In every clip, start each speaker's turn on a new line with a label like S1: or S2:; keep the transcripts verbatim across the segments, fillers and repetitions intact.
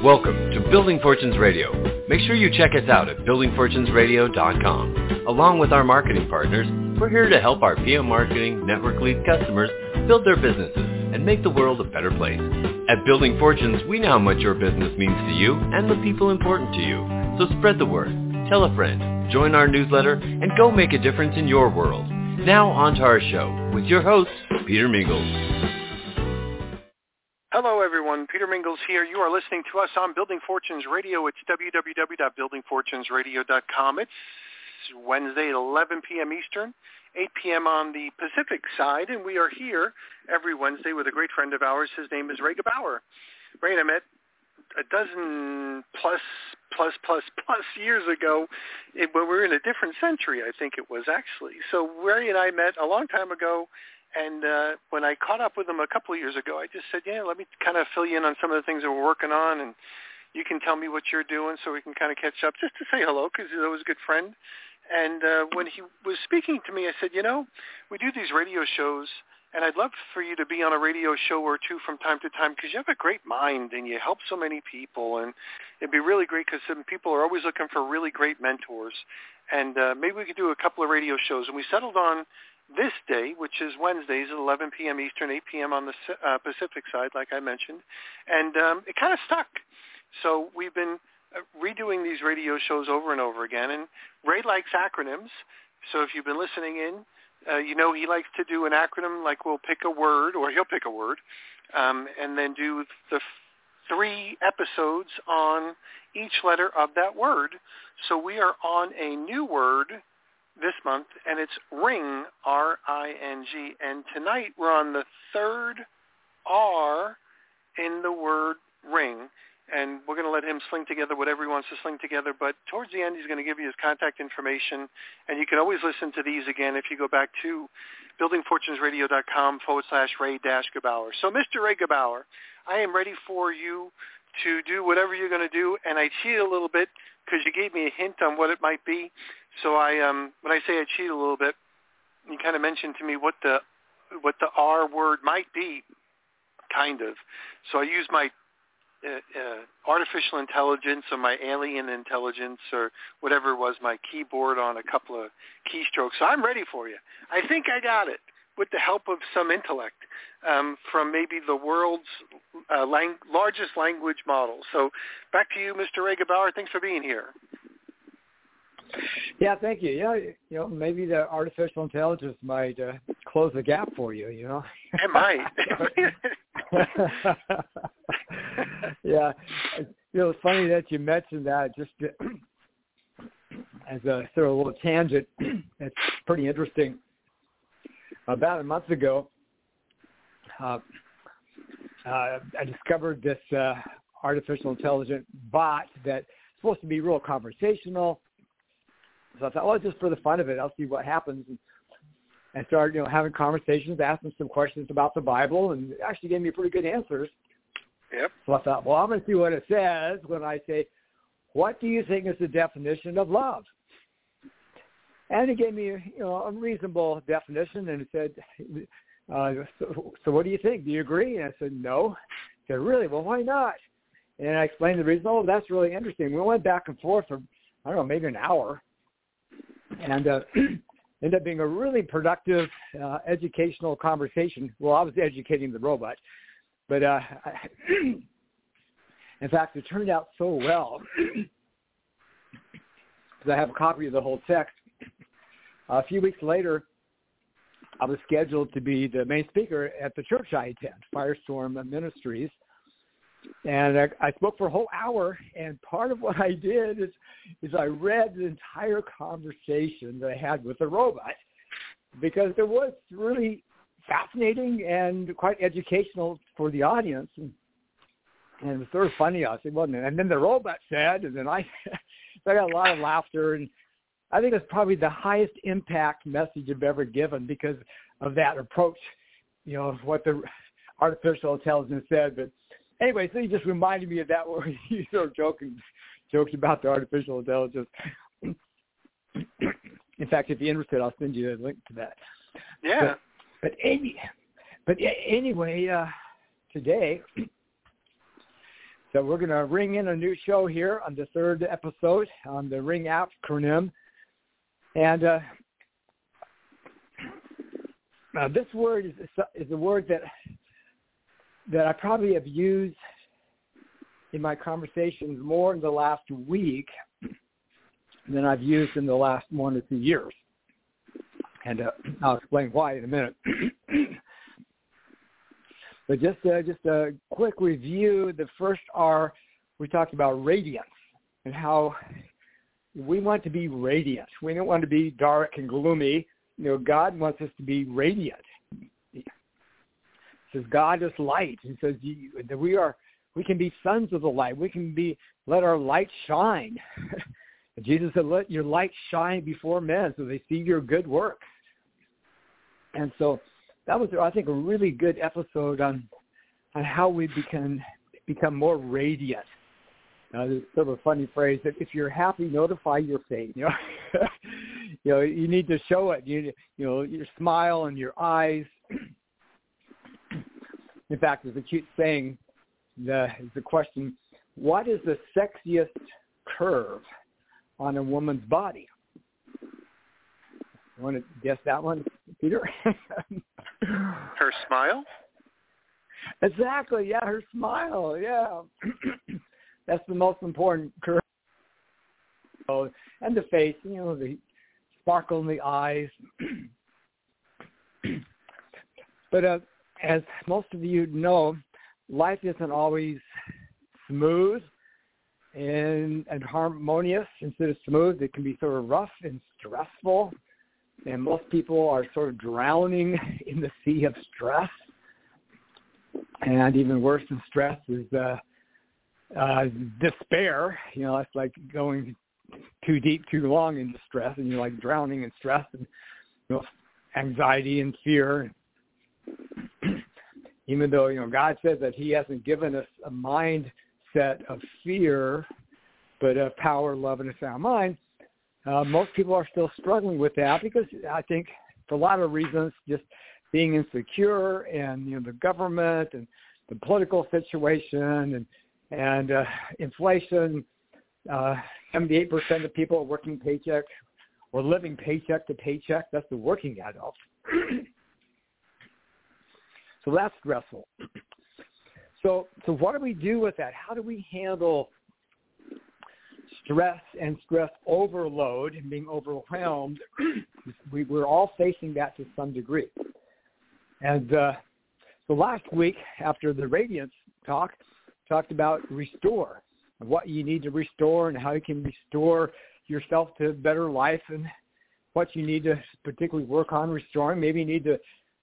S1: Welcome to Building Fortunes Radio. Make sure you check us out at building fortunes radio dot com. Along with our marketing partners, we're here to help our P M Marketing Network Lead customers build their businesses and make the world a better place. At Building Fortunes, we know how much your business means to you and the people important to you. So spread the word, tell a friend, join our newsletter, and go make a difference in your world. Now on to our show with your host, Peter Mingles.
S2: Hello, everyone. Peter Mingles here. You are listening to us on Building Fortunes Radio. It's w w w dot building fortunes radio dot com. It's Wednesday at eleven p.m. Eastern, eight p.m. on the Pacific side, and we are here every Wednesday with a great friend of ours. His name is Ray Gebauer. Ray and I met a dozen plus, plus, plus, plus years ago it, when we were in a different century, I think it was actually. So Ray and I met a long time ago. And uh, when I caught up with him a couple of years ago, I just said, yeah, let me kind of fill you in on some of the things that we're working on, and you can tell me what you're doing so we can kind of catch up, just to say hello, because he's always a good friend. And uh, when he was speaking to me, I said, you know, we do these radio shows, and I'd love for you to be on a radio show or two from time to time, because you have a great mind, and you help so many people, and it'd be really great because some people are always looking for really great mentors. And uh, maybe we could do a couple of radio shows. And we settled on this day, which is Wednesdays at eleven p.m. Eastern, eight p.m. on the uh, Pacific side, like I mentioned. And um, it kind of stuck. So we've been uh, redoing these radio shows over and over again. And Ray likes acronyms. So if you've been listening in, uh, you know he likes to do an acronym, like we'll pick a word, or he'll pick a word, um, and then do the f- three episodes on each letter of that word. So we are on a new word this month, and it's ring, R I N G. And tonight we're on the third R in the word ring. And we're going to let him sling together whatever he wants to sling together. But towards the end, he's going to give you his contact information. And you can always listen to these again if you go back to building fortunes radio dot com forward slash Ray dash Gebauer. So Mister Ray Gebauer, I am ready for you to do whatever you're going to do. And I cheated a little bit because you gave me a hint on what it might be. So I, um, when I say I cheat a little bit, you kind of mentioned to me what the what the R word might be, kind of. So I use my uh, uh, artificial intelligence or my alien intelligence or whatever it was, my keyboard on a couple of keystrokes. So I'm ready for you. I think I got it with the help of some intellect um, from maybe the world's uh, lang- largest language model. So back to you, Mister Ray Gebauer. Thanks for being here.
S3: Yeah, thank you. Yeah, you know, maybe the artificial intelligence might uh, close the gap for you, you know.
S2: It might.
S3: Yeah. You know, it's funny that you mentioned that. Just to, as a sort of a little tangent, it's pretty interesting. About a month ago, uh, uh, I discovered this uh, artificial intelligent bot that's supposed to be real conversational. So I thought, well, just for the fun of it, I'll see what happens. And I started, you know, having conversations, asking some questions about the Bible, and it actually gave me pretty good answers.
S2: Yep.
S3: So I thought, well, I'm going to see what it says when I say, what do you think is the definition of love? And it gave me, you know, a reasonable definition, and it said, uh, so, so what do you think? Do you agree? And I said, no. I said, really? Well, why not? And I explained the reason. Oh, that's really interesting. We went back and forth for, I don't know, maybe an hour. And uh, ended up being a really productive, uh, educational conversation. Well, I was educating the robot. But uh, I, in fact, it turned out so well because I have a copy of the whole text. A few weeks later, I was scheduled to be the main speaker at the church I attend, Firestorm Ministries. And I, I spoke for a whole hour, and part of what I did is, is I read the entire conversation that I had with the robot because it was really fascinating and quite educational for the audience. And, and it was sort of funny, I said, wasn't it? And then the robot said, and then I, I got a lot of laughter, and I think it's probably the highest impact message I've ever given because of that approach, you know, what the artificial intelligence said. But anyway, so you just reminded me of that where you sort of joking, jokes about the artificial intelligence. In fact, if you're interested, I'll send you a link to that.
S2: Yeah.
S3: But, but, any, but anyway, uh, today So we're going to ring in a new show here on the third episode on the Ring acronym. And uh, uh, this word is, is a word that that I probably have used in my conversations more in the last week than I've used in the last one or two years. And uh, I'll explain why in a minute. But just uh, just a quick review. The first R, we talked about radiance and how we want to be radiant. We don't want to be dark and gloomy. You know, God wants us to be radiant. He says God is light. He says that we are. We can be sons of the light. We can be let our light shine. Jesus said, "Let your light shine before men, so they see your good works." And so that was, I think, a really good episode on on how we become become more radiant. Uh, there's sort of a funny phrase that if you're happy, notify your fate. You know, you know, you need to show it. You you know, your smile and your eyes. In fact, there's a cute saying. The the question: what is the sexiest curve on a woman's body? You want to guess that one, Peter?
S2: Her smile?
S3: Exactly, yeah, her smile, yeah. That's the most important curve. Oh, and the face, you know, the sparkle in the eyes. But uh, as most of you know, life isn't always smooth and, and harmonious. Instead of smooth, it can be sort of rough and stressful. And most people are sort of drowning in the sea of stress. And even worse than stress is uh, uh, despair. You know, it's like going too deep, too long into stress, and you're like drowning in stress and, you know, anxiety and fear. Even though, you know, God says that he hasn't given us a mindset of fear, but of power, love, and a sound mind, uh, most people are still struggling with that because I think for a lot of reasons, just being insecure and, you know, the government and the political situation and, and uh, inflation, uh, seventy-eight percent of people are working paycheck or living paycheck to paycheck. That's the working adult. So that's stressful. So, so what do we do with that? How do we handle stress and stress overload and being overwhelmed? we, we're all facing that to some degree. And uh, so last week, after the Radiance talk, talked about restore, what you need to restore and how you can restore yourself to a better life and what you need to particularly work on restoring. Maybe you need to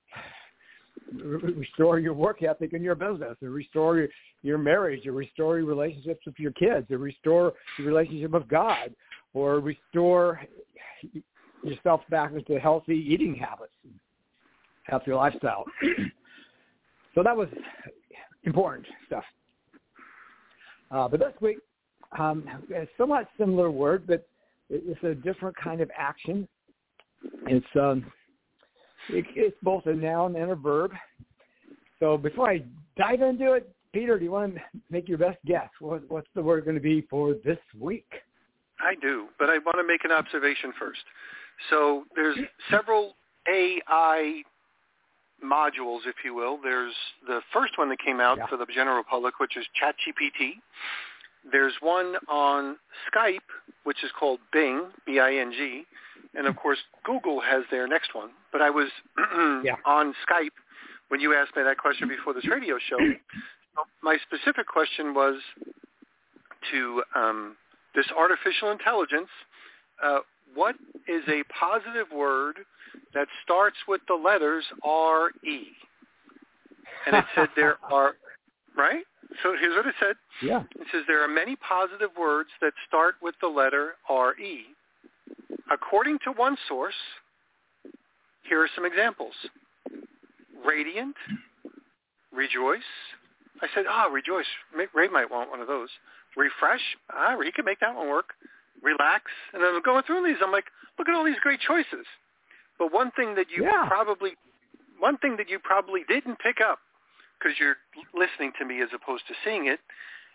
S3: restore your work ethic in your business, or restore your, your marriage, or restore your relationships with your kids, or restore your relationship with God, or restore yourself back into healthy eating habits, healthy lifestyle. So that was important stuff. Uh, but this week, um, a somewhat similar word, but it's a different kind of action. It's um, it, it's both a noun and a verb. So before I dive into it, Peter, do you want to make your best guess? What, what's the word going to be for this week?
S2: I do, but I want to make an observation first. So there's several A I modules, if you will. There's the first one that came out yeah. for the general public, which is ChatGPT. There's one on Skype, which is called Bing, B I N G. And, of course, Google has their next one. But I was yeah. on Skype when you asked me that question before this radio show. My specific question was to um, this artificial intelligence, uh, what is a positive word that starts with the letters R E? And it said there are, right? So here's what it said.
S3: Yeah.
S2: It says there are many positive words that start with the letter R E. According to one source, here are some examples. Radiant, rejoice. I said, ah, oh, rejoice. Ray might want one of those. Refresh. Ah, he could make that one work. Relax. And then I'm going through these. I'm like, look at all these great choices. But one thing that you yeah. probably, one thing that you probably didn't pick up, because you're listening to me as opposed to seeing it,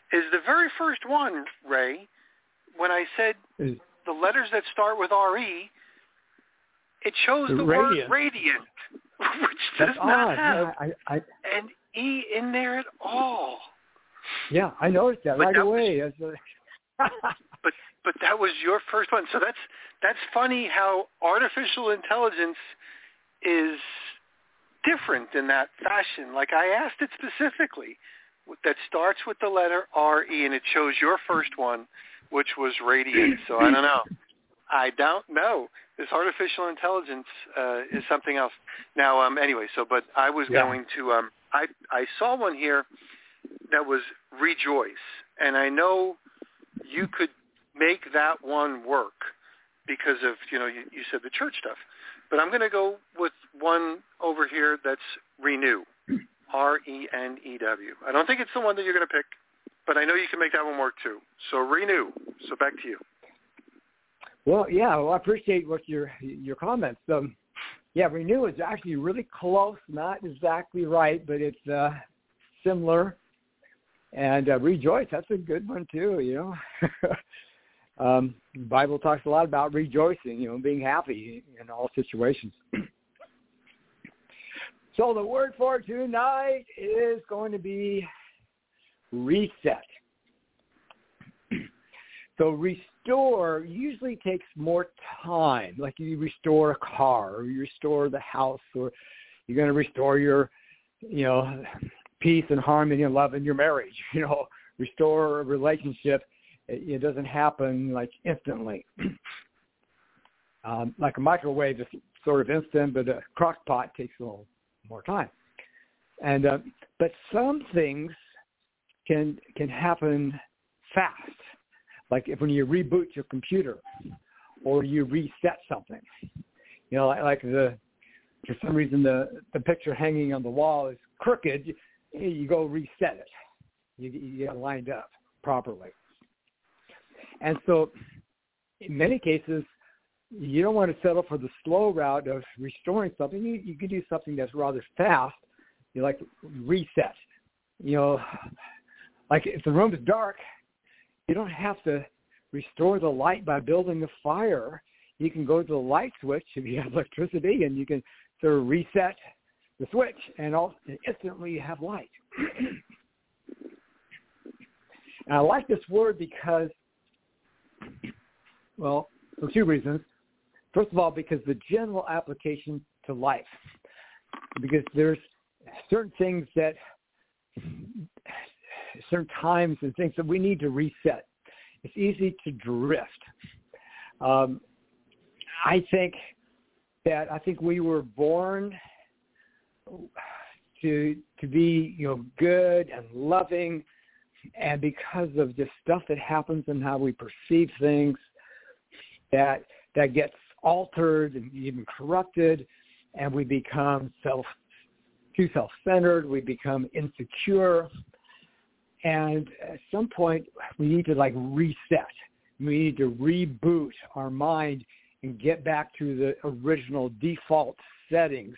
S2: is the very first one, Ray, when I said
S3: is,
S2: the letters that start with R E, it shows the
S3: radiant.
S2: word radiant, which
S3: That's
S2: does not
S3: odd.
S2: have
S3: Yeah, I, I,
S2: an E in there at all.
S3: yeah, I noticed that
S2: But
S3: right
S2: that
S3: away.
S2: was-
S3: As a
S2: But but that was your first one. So that's that's funny how artificial intelligence is different in that fashion. Like I asked it specifically, that starts with the letter R E, and it chose your first one, which was radiant. So I don't know. I don't know. This artificial intelligence uh, is something else. Now, um, anyway, so but I was
S3: Yeah.
S2: going to. Um, I I saw one here that was rejoice, and I know you could make that one work because of, you know, you, you said the church stuff. But I'm going to go with one over here that's renew, R E N E W. I don't think it's the one that you're going to pick, but I know you can make that one work too. So renew. So back to you.
S3: Well, yeah, well, I appreciate what your your comments. Um, yeah, renew is actually really close, not exactly right, but it's uh, similar. And uh, rejoice, that's a good one too, you know. um, the Bible talks a lot about rejoicing, you know, being happy in all situations. So the word for tonight is going to be reset. So restore usually takes more time, like you restore a car or you restore the house, or you're going to restore your, you know, peace and harmony and love in your marriage. You know, restore a relationship. It, it doesn't happen like instantly. um, like a microwave is sort of instant, but a crock pot takes a little more time. And uh, but some things can can happen fast. Like if when you reboot your computer or you reset something, you know, like, like the for some reason the the picture hanging on the wall is crooked. You go reset it. You, you get it lined up properly. And so in many cases, you don't want to settle for the slow route of restoring something. You, you can do something that's rather fast. You like reset. You know, like if the room is dark, you don't have to restore the light by building a fire. You can go to the light switch if you have electricity, and you can sort of reset the switch, and, all, and instantly you have light. And I like this word because, well, for two reasons. First of all, because the general application to life, because there's certain things that, certain times and things that we need to reset. It's easy to drift. Um, I think that I think we were born to to be, you know, good and loving, and because of just stuff that happens and how we perceive things, that that gets altered and even corrupted, and we become self too self-centered. We become insecure, and at some point we need to like reset. We need to reboot our mind and get back to the original default settings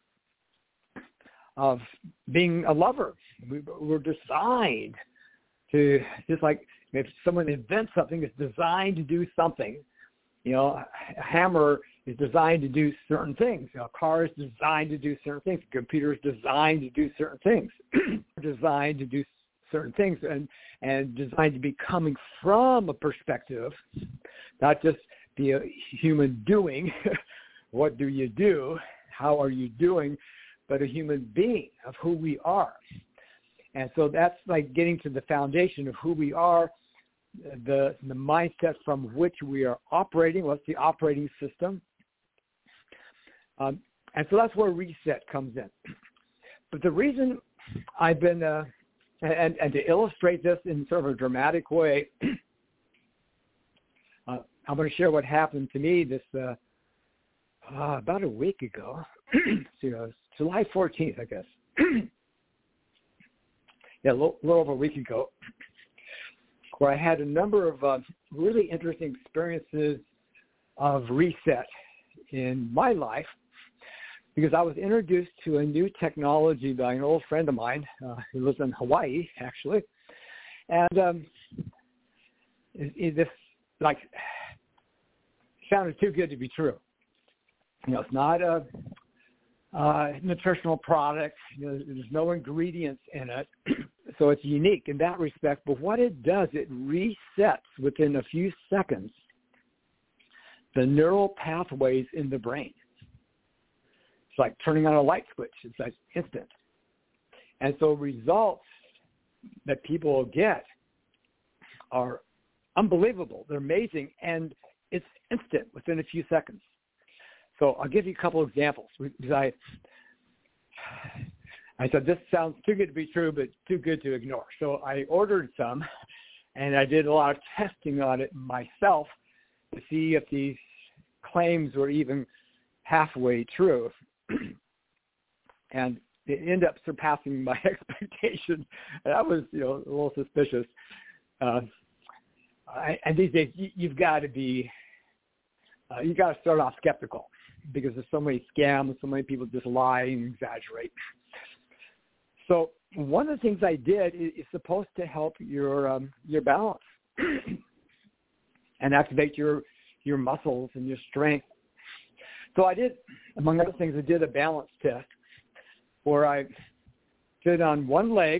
S3: of being a lover. We, we're designed to, just like if someone invents something, it's designed to do something. You know, a hammer is designed to do certain things. You know, a car is designed to do certain things. A computer is designed to do certain things. designed to do certain things, and, and designed to be coming from a perspective, not just be a human doing. What do you do? How are you doing? But a human being of who we are. And so that's like getting to the foundation of who we are, the the mindset from which we are operating. What's the operating system? Um, and so that's where reset comes in. But the reason I've been, uh, and, and to illustrate this in sort of a dramatic way, uh, I'm going to share what happened to me this uh, uh, about a week ago. So, you know, July fourteenth, I guess. Yeah, a little, little over a week ago, where I had a number of uh, really interesting experiences of reset in my life, because I was introduced to a new technology by an old friend of mine uh, who lives in Hawaii, actually. And um, it, it, this, like, sounded too good to be true. You know, it's not a uh, nutritional product. You know, there's no ingredients in it. So it's unique in that respect. But what it does, it resets within a few seconds the neural pathways in the brain. It's like turning on a light switch. It's like instant. And so results that people will get are unbelievable. They're amazing. And it's instant within a few seconds. So I'll give you a couple of examples. Because I, I said, this sounds too good to be true, but too good to ignore. So I ordered some, and I did a lot of testing on it myself to see if these claims were even halfway true. And it ended up surpassing my expectations. And I was, you know, a little suspicious. Uh, I, and these days, you, you've got to be, uh, you got to start off skeptical because there's so many scams, so many people just lie and exaggerate. So one of the things I did is, is supposed to help your um, your balance and activate your your muscles and your strength. So I did, among other things, I did a balance test where I stood on one leg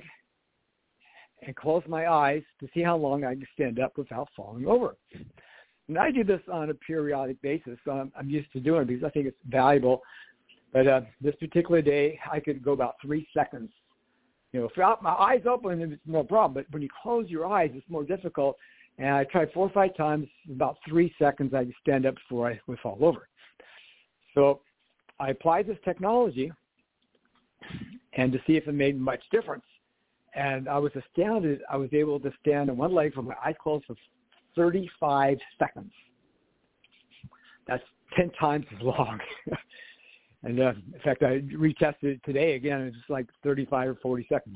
S3: and closed my eyes to see how long I could stand up without falling over. And I do this on a periodic basis, so I'm, I'm used to doing it because I think it's valuable. But uh, this particular day, I could go about three seconds. You know, without my eyes open, it's no problem. But when you close your eyes, it's more difficult. And I tried four or five times. About three seconds, I could stand up before I would fall over. So I applied this technology and to see if it made much difference. And I was astounded. I was able to stand on one leg with my eyes closed for thirty-five seconds. That's ten times as long. And uh, in fact, I retested it today again. It's just like thirty-five or forty seconds.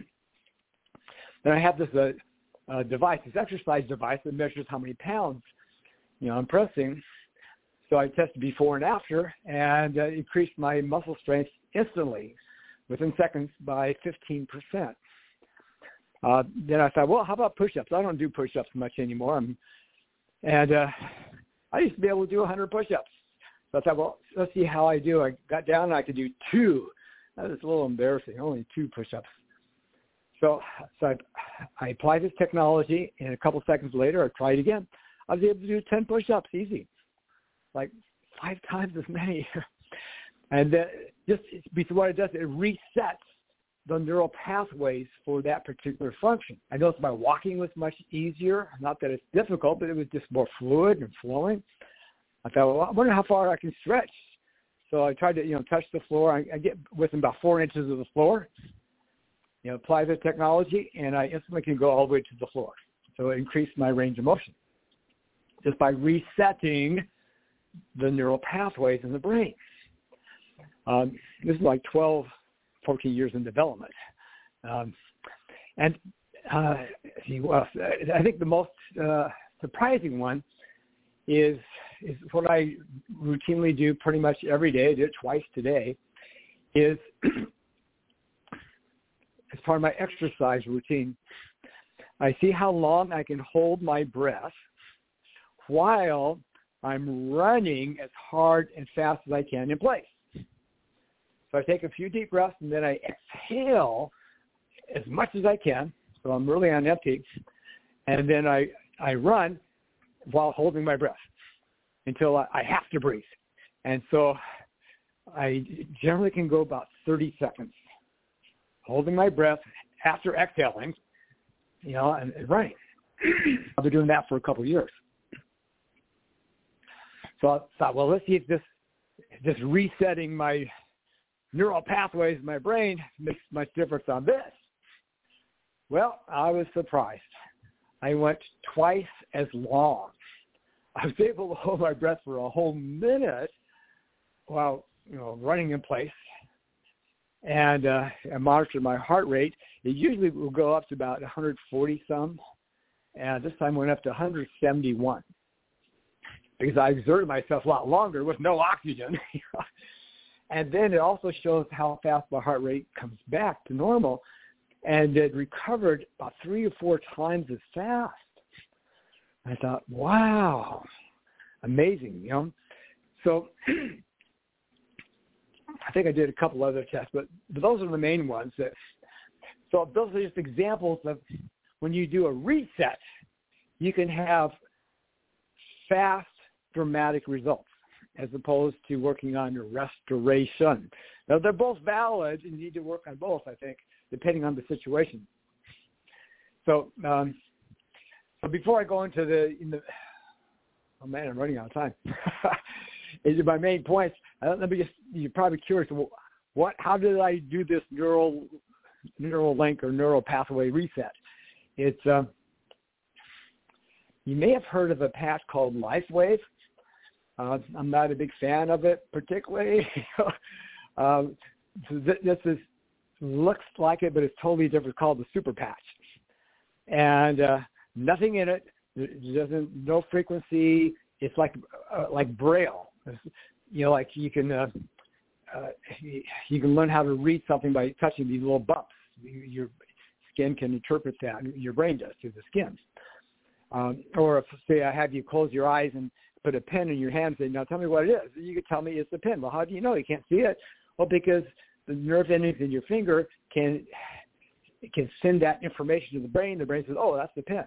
S3: Then I have this uh, uh, device, this exercise device that measures how many pounds, you know, I'm pressing. So I tested before and after, and uh, increased my muscle strength instantly, within seconds, by fifteen percent. Uh, then I thought, well, how about push-ups? I don't do push-ups much anymore. I'm, and uh, I used to be able to do one hundred push-ups. So I thought, well, let's see how I do. I got down and I could do two. That was a little embarrassing, only two push-ups. So, so I, I applied this technology, and a couple seconds later, I tried again. I was able to do ten push-ups easy, like five times as many. And uh, just because what it does, it resets the neural pathways for that particular function. I noticed my walking was much easier. Not that it's difficult, but it was just more fluid and flowing. I thought, well, I wonder how far I can stretch. So I tried to, you know, touch the floor. I, I get within about four inches of the floor, you know, apply the technology, and I instantly can go all the way to the floor. So it increased my range of motion just by resetting the neural pathways in the brain. Um, this is like twelve, fourteen years in development. Um, and uh, well, I think the most uh, surprising one is is what I routinely do pretty much every day. I do it twice today, is as part of my exercise routine. I see how long I can hold my breath while I'm running as hard and fast as I can in place. So I take a few deep breaths, and then I exhale as much as I can, so I'm really on empty, and then I, I run while holding my breath until I, I have to breathe. And so I generally can go about thirty seconds holding my breath after exhaling, you know, and, and running. I've been doing that for a couple of years. So I thought, well, let's see if this just resetting my neural pathways in my brain makes much difference on this. Well, I was surprised. I went twice as long. I was able to hold my breath for a whole minute while, you know, running in place, and uh, I monitored my heart rate. It usually will go up to about one hundred forty some, and this time went up to one hundred seventy-one because I exerted myself a lot longer with no oxygen. And then it also shows how fast my heart rate comes back to normal. and it recovered about three or four times as fast. I thought, wow, amazing, you know. So I think I did a couple other tests, but, but those are the main ones. That, so those are just examples of when you do a reset, you can have fast, dramatic results as opposed to working on your restoration. Now, they're both valid, and you need to work on both, I think, depending on the situation. So, um, so before I go into the, in the, oh man, I'm running out of time. These are my main points. Uh, let me just, you're probably curious, what, how did I do this neural, neural link or neural pathway reset? It's, uh, you may have heard of a patch called LifeWave. Uh, I'm not a big fan of it particularly. um, so th- this is, looks like it, but it's totally different. It's called the Super Patch. And uh, nothing in it. It doesn't, no frequency. It's like uh, like Braille. It's, you know, like you can uh, uh, you can learn how to read something by touching these little bumps. Your skin can interpret that. Your brain does through the skin. Um, or if, say, I have you close your eyes and put a pen in your hand and say, now tell me what it is. You can tell me it's a pen. Well, how do you know? You can't see it. Well, because the nerve endings in your finger can can send that information to the brain. The brain says, oh, that's the pen.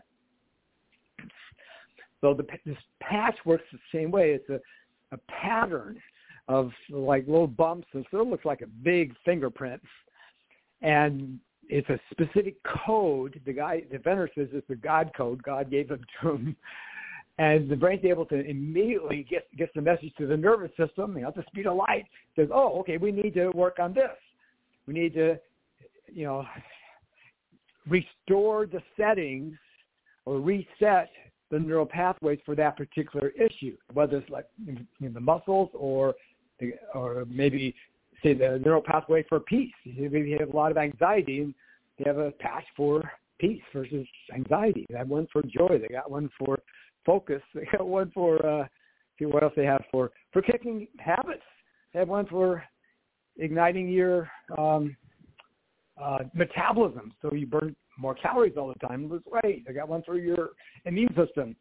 S3: So the, this patch works the same way. It's a, a pattern of like little bumps, and so it looks like a big fingerprint. And it's a specific code. The guy, the inventor says it's the God code. God gave it to him. And the brain's able to immediately get get the message to the nervous system, you know, at the speed of light. Says, oh, okay, we need to work on this. We need to, you know, restore the settings or reset the neural pathways for that particular issue, whether it's like in, in the muscles or the, or maybe say the neural pathway for peace. Maybe you have a lot of anxiety and they have a patch for peace versus anxiety. They have one for joy. They got one for focus. They got one for, uh, see what else they have for, for kicking habits. They have one for igniting your um, uh, metabolism so you burn more calories all the time and lose weight. They got one for your immune system.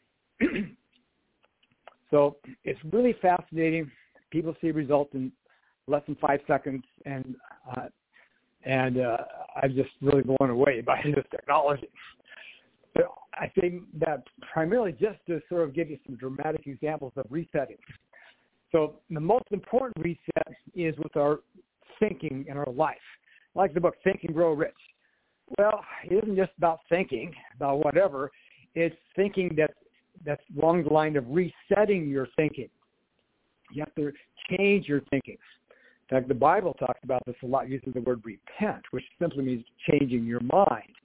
S3: So it's really fascinating. People see results in less than five seconds, and uh, and uh, I'm just really blown away by this technology. But I think that primarily just to sort of give you some dramatic examples of resetting. So the most important reset is with our thinking in our life. Like the book Think and Grow Rich. Well, it isn't just about thinking about whatever. It's thinking that that's along the line of resetting your thinking. You have to change your thinking. In fact, the Bible talks about this a lot, using the word repent, which simply means changing your mind.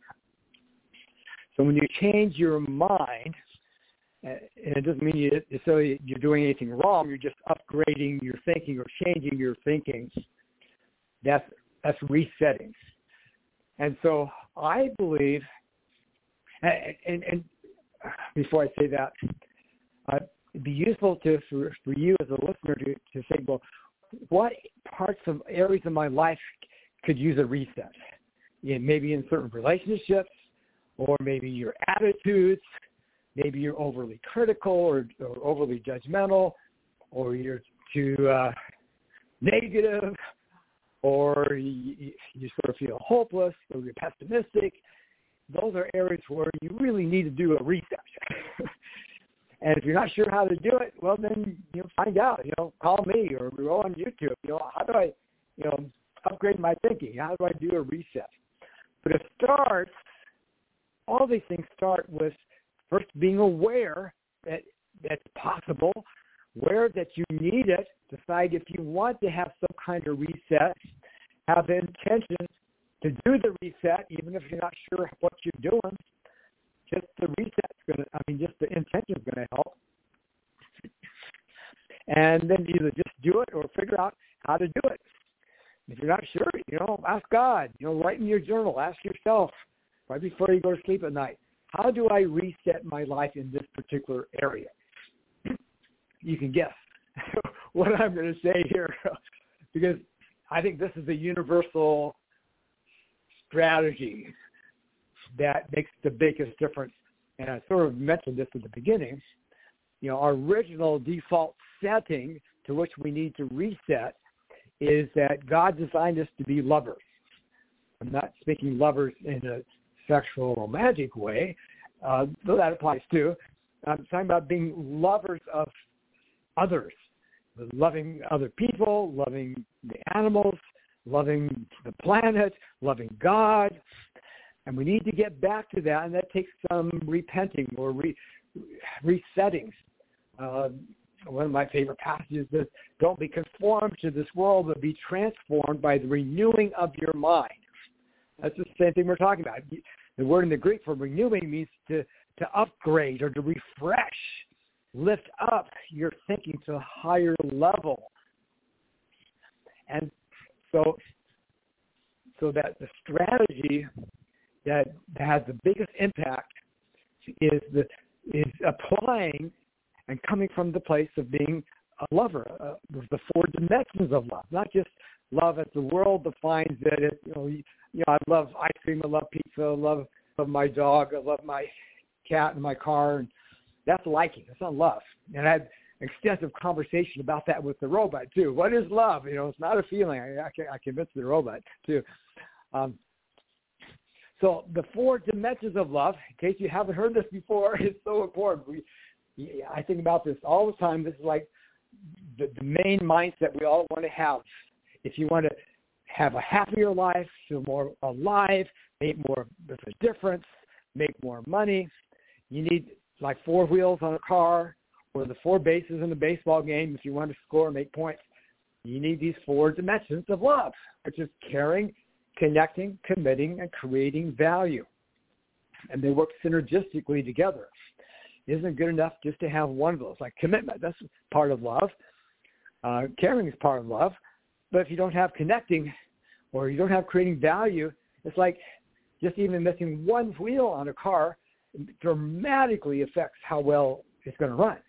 S3: So when you change your mind, and it doesn't mean you, necessarily you're doing anything wrong, you're just upgrading your thinking or changing your thinking. That's that's resetting. And so I believe, and, and, and before I say that, uh, it'd be useful to for, for you as a listener to, to say, well, what parts of areas of my life could use a reset? Yeah, maybe in certain relationships, or maybe your attitudes, maybe you're overly critical or, or overly judgmental, or you're too uh, negative, or you, you sort of feel hopeless, or you're pessimistic. Those are areas where you really need to do a reset. And if you're not sure how to do it, well, then you know, find out. You know, call me or go on YouTube. You know, how do I, you know, upgrade my thinking? How do I do a reset? But it starts. All these things start with first being aware that that's possible, aware that you need it, decide if you want to have some kind of reset, have the intention to do the reset, even if you're not sure what you're doing. Just the reset's going to, I mean, just the intention is going to help. And then either just do it or figure out how to do it. If you're not sure, you know, ask God. You know, write in your journal. Ask yourself right before you go to sleep at night, how do I reset my life in this particular area? You can guess what I'm going to say here, because I think this is a universal strategy that makes the biggest difference. And I sort of mentioned this at the beginning. You know, our original default setting to which we need to reset is that God designed us to be lovers. I'm not speaking lovers in a sexual romantic way, uh, though that applies too. I'm talking about being lovers of others, loving other people, loving the animals, loving the planet, loving God. And we need to get back to that, and that takes some repenting or re- resetting. Uh, one of my favorite passages is, don't be conformed to this world, but be transformed by the renewing of your mind. That's the same thing we're talking about. The word in the Greek for renewing means to, to upgrade or to refresh, lift up your thinking to a higher level. And so, so that the strategy that has the biggest impact is the is applying and coming from the place of being a lover, uh, the four dimensions of love, not just love as the world defines it. It you know, you, you know, I love ice cream, I love pizza, I love, love my dog, I love my cat and my car, and that's liking. It's not love. And I had extensive conversation about that with the robot too. What is love? You know, it's not a feeling. I, I, I convinced the robot too. Um, so the four dimensions of love, in case you haven't heard this before, is so important. We, I think about this all the time. This is like the, the main mindset we all want to have. If you want to have a happier life, feel more alive, make more of a difference, make more money, you need like four wheels on a car or the four bases in a baseball game. If you want to score, make points, you need these four dimensions of love, which is caring, connecting, committing, and creating value. And they work synergistically together. It isn't good enough just to have one of those, like commitment. That's part of love. Uh, caring is part of love. But if you don't have connecting or you don't have creating value, it's like just even missing one wheel on a car dramatically affects how well it's going to run.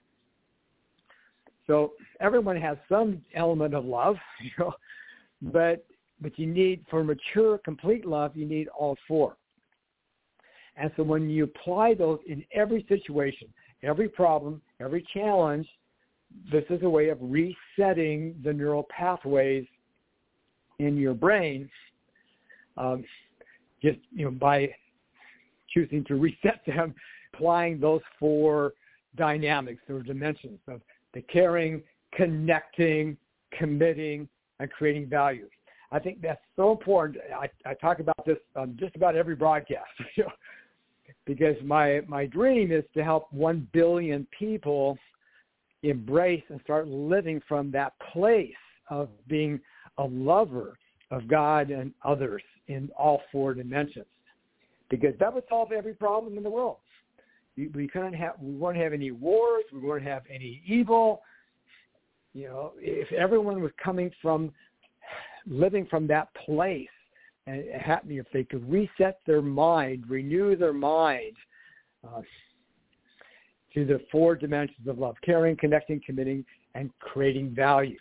S3: So everyone has some element of love, you know, but but you need, for mature, complete love, you need all four. And so when you apply those in every situation, every problem, every challenge, this is a way of resetting the neural pathways in your brain, um, just you know by choosing to reset them, applying those four dynamics or dimensions of the caring, connecting, committing, and creating value. I think that's so important. I, I talk about this on just about every broadcast, you know, because my my dream is to help one billion people embrace and start living from that place of being a lover of God and others in all four dimensions, because that would solve every problem in the world. We, we couldn't have, we won't have any wars, we won't have any evil. You know, if everyone was coming from living from that place, and if they could reset their mind, renew their mind uh, to the four dimensions of love: caring, connecting, committing, and creating value.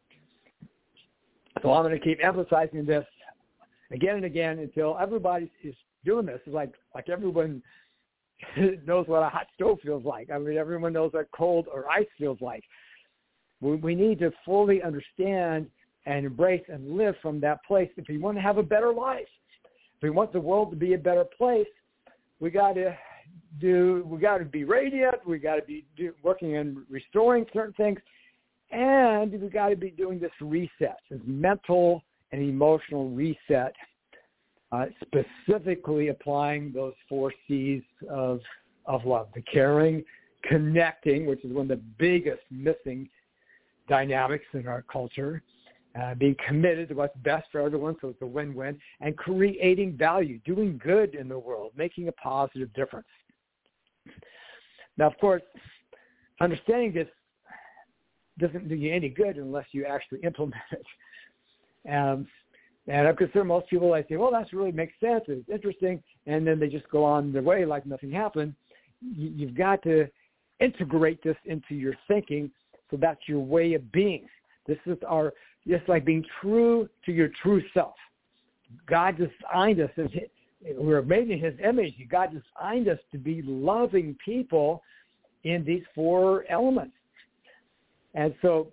S3: So I'm going to keep emphasizing this again and again until everybody is doing this. It's like like everyone knows what a hot stove feels like. I mean, everyone knows what cold or ice feels like. We, we need to fully understand and embrace and live from that place if we want to have a better life. If we want the world to be a better place, we got to do. We got to be radiant. We got to be do, working on restoring certain things, and we got to be doing this reset, this mental and emotional reset, uh, specifically applying those four C's of of love: the caring, connecting, which is one of the biggest missing dynamics in our culture. Uh, being committed to what's best for everyone, so it's a win-win, and creating value, doing good in the world, making a positive difference. Now, of course, understanding this doesn't do you any good unless you actually implement it. Um, and I'm concerned most people, I say, well, that really makes sense, it's interesting, and then they just go on their way like nothing happened. You, you've got to integrate this into your thinking, so that's your way of being. This is our, just like being true to your true self. God designed us as his, we're made in his image. God designed us to be loving people in these four elements. And so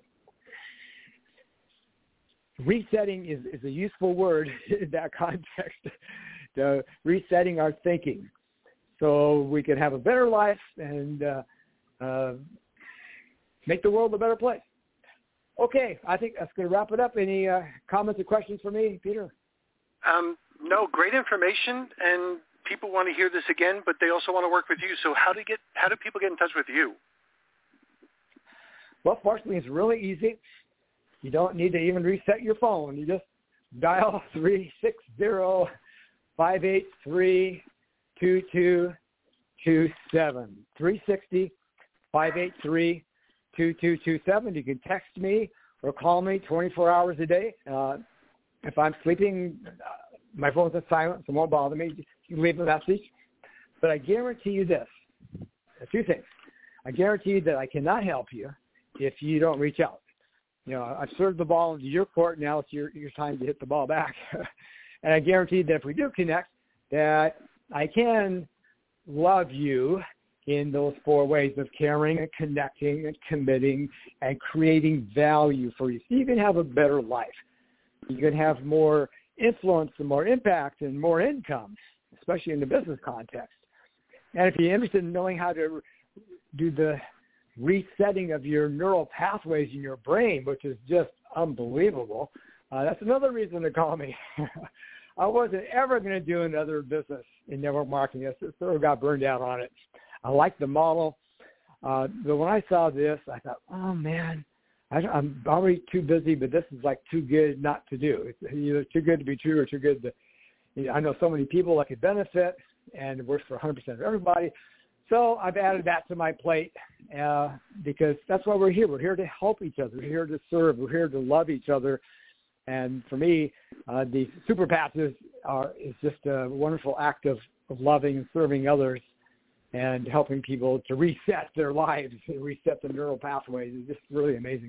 S3: resetting is, is a useful word in that context, to resetting our thinking so we can have a better life and uh, uh, make the world a better place. Okay, I think that's going to wrap it up. Any uh, comments or questions for me, Peter?
S2: Um, no, great information, and people want to hear this again, but they also want to work with you. So how do get how do people get in touch with you?
S3: Well, fortunately, it's really easy. You don't need to even reset your phone. You just dial three six zero, five eight three, two two two seven. three six zero, five eight three, two two two seven. You can text me or call me twenty-four hours a day. Uh, if I'm sleeping, uh, my phone's on silent, so it won't bother me. You can leave a message. But I guarantee you this, two things. I guarantee you that I cannot help you if you don't reach out. You know, I've served the ball into your court. Now it's your, your time to hit the ball back. And I guarantee that if we do connect, that I can love you in those four ways of caring and connecting and committing and creating value for you. So you can have a better life. You can have more influence and more impact and more income, especially in the business context. And if you're interested in knowing how to do the resetting of your neural pathways in your brain, which is just unbelievable, uh, that's another reason to call me. I wasn't ever going to do another business in network marketing. I sort of got burned out on it. I liked the model. Uh, but when I saw this, I thought, oh, man, I, I'm already too busy, but this is like too good not to do. It's either too good to be true or too good to, you know, I know so many people that could benefit, and it works for one hundred percent of everybody. So I've added that to my plate uh, because that's why we're here. We're here to help each other. We're here to serve. We're here to love each other. And for me, uh, the super passes are is just a wonderful act of, of loving and serving others and helping people to reset their lives, reset the neural pathways. It's just really amazing.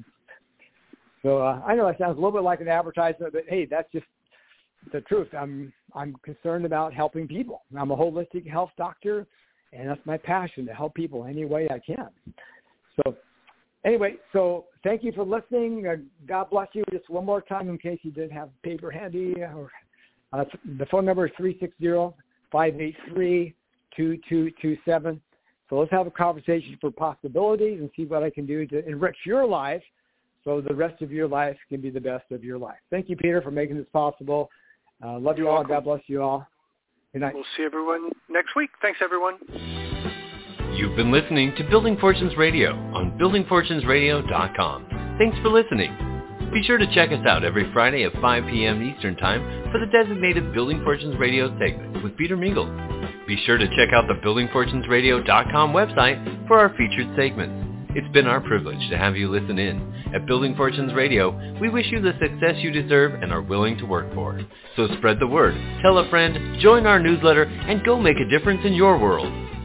S3: So uh, I know that sounds a little bit like an advertisement, but hey, that's just the truth. I'm I'm concerned about helping people. I'm a holistic health doctor, and that's my passion, to help people any way I can. So anyway, so thank you for listening. Uh, God bless you. Just one more time in case you didn't have paper handy. Or, uh, the phone number is three six zero, five eight three, two two two seven. So let's have a conversation for possibilities and see what I can do to enrich your life so the rest of your life can be the best of your life. Thank you, Peter, for making this possible. Uh, love you all. God bless you all. Good night.
S2: We'll see everyone next week. Thanks, everyone.
S1: You've been listening to Building Fortunes Radio on building fortunes radio dot com. Thanks for listening. Be sure to check us out every Friday at five p.m. Eastern Time for the designated Building Fortunes Radio segment with Peter Mingle. Be sure to check out the building fortunes radio dot com website for our featured segments. It's been our privilege to have you listen in. At Building Fortunes Radio, we wish you the success you deserve and are willing to work for. So spread the word, tell a friend, join our newsletter, and go make a difference in your world.